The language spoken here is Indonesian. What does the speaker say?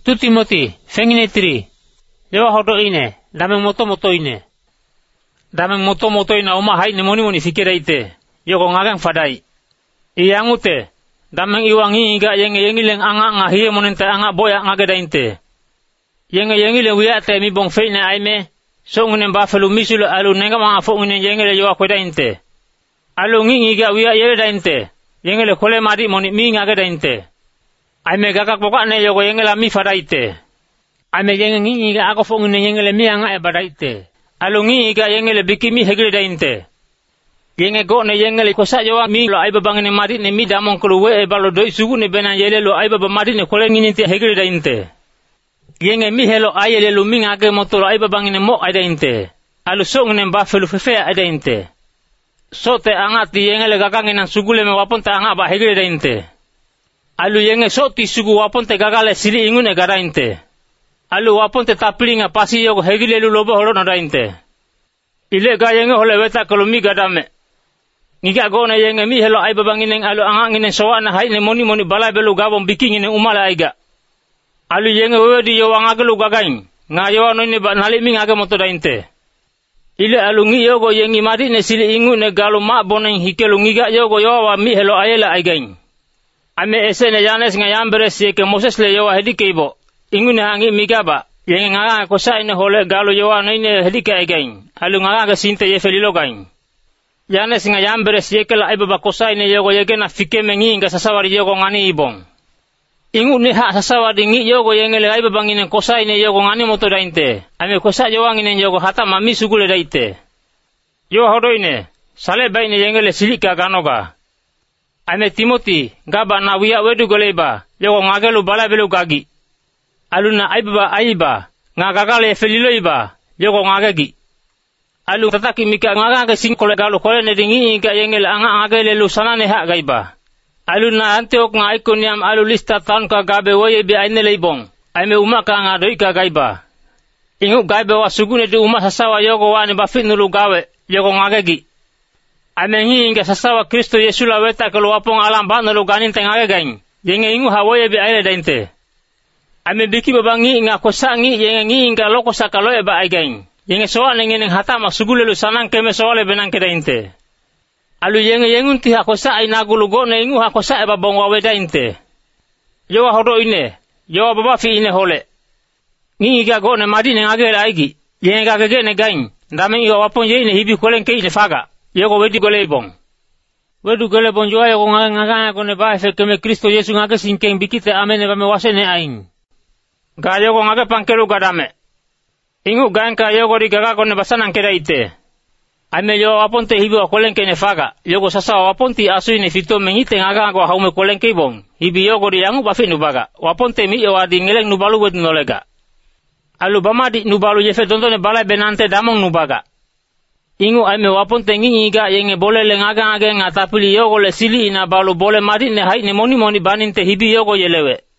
Tu Timoti, fengine tri. Yo hodo ine, dameng moto ine. Dameng moto ina uma hai ne moni fikira ite. Yo ko ngagang fadai. Iyangute, dameng iwangi iga yenge leng anga hiye monente anga boya ngageda inte. Yenge le wiya te mi bong feine aime, so ngune ba felu misulu alu nenga ma fo ngune yenge le yo akweda inte. Alu ngi ga wiya yeda inte. Yenge le kole mari moni mi ngageda inte. Aime gagak boka ne yo yenge la mi fadaite. Aime yenge ngi ga ako fo ngune yenge le mi anga e badaite. Alu ngi ga yenge le bikimi hegeda inte. Yenge go ne yenge le kosa yo mi lo aiba bangene mari ne mi damong kluwe e balo doi sugu ne bena yele lo aiba ba mari ne kole ngini te hegeda inte. Yenge mi helo ayele lu mi ngage motolo aiba bangene mo aida inte. Alu so ngene ba felu fefea aida inte. So te angati yenge le gagange nan sugule me wapon te anga ba hegeda inte. Alu yenge so ti sugu wapon te gagale sili ingune gara inte. Alu wapon te taplinga pasi yogo hegile lu lobo horo nada inte. Ile ga yenge hole weta kolumi gadame. Ngiga go na yenge mi helo aiba bangene alu anga ngine sowana hai ne moni balai belu gabon biking ne umala aiga. Alu yenge wedi yo wangage lu gagain. Nga yo no ne ba nali mi ngage moto da inte. Ile alu ngi yogo yengi mari ne sili ingu ne galu ma bonen hikelu ngiga yogo yo wa mi helo ayela aigain. Ame ese ne Yanes nga yambere sieke Moses le yo hedi keibo. Ingu ne hangi migaba. Yenge ngaga ko sa ine hole galu yo wa ne hedi ke aigain. Alu ngaga sinte ye felilo gain. Yanes nga yambere sieke la aiba ko sa ine yogo yege na fike mengi nga sasawari yogo ngani ibong. Ingu ne ha sasawari ngi yogo yenge le aiba bangine ko sa ine yogo ngani moto da inte. Ame ko sa yo wangine yogo hata mami sugule da ite. Yo hodo ine sale baine yenge le silika ganoga. Ame Timoti, gaba na wiya wedu goleba, yogo ngagelu bala belu gagi. Alu na aiba, ngagagale felilo iba, yogo ngagagi. Alu tataki mika ngagage singkole galu kole ne dingi ga yengel anga ngagele lu sanane ha gaiba. Alu na anteok nga ikoniam alu lista tan ka gabe woye bi aine leibong. Ame umaka nga doi ka gaiba. Ingu gaibe wa sugune di uma sasawa yogo wani bafit nulu gawe, yogo ngagagi. Ame ngi sasawa Kristo Yesu la weta kalau wapong alam ba nalu ganin tengage gain. Yenge ingu hawoye bi aile dainte. Ame biki babangi nga kosangi yenge ngi loko sakaloe ba ai gain. Yenge soal neng hata masugule lu sanang keme soale benang ke dainte. Alu yenge yengunti hakosa ai nagulu go ne ingu hakosa e babong wawe dainte. Yo hodo ine, yo baba fi ine hole. Ngi ga go ne madi ne ngage aigi. Yenge ga ge ne gain. Ndame yo wapong ye ne hibi kolen ke ine faga. Yoko wedi golebong. Wedu golebong joa yoko ngaga ko ne ba fe keme Kristo Yesu ngaga singkeng bikite amene ba me wasene aing. Ga yoko ngaga pankelu gadame. Ingu ganka yoko di gaga ko ne basanang keda ite. Ame yo aponte hibi wa kolenke ne faga. Yoko sasa waponti asui ne fito mengite ngaga ko haume kolenke bong. Hibi yoko di yangu ba fe nubaga. Waponte mi yo adi ngeleng nubalu wed nolega. Alu bama di nubalu yefe tontone balai benante damong nubaga. Ingu ame wapon tengi iga yenge bole le ngaga ngata pili yogo le sili ina balu bole mari ne hai ne moni banin te hibi yogo yelewe.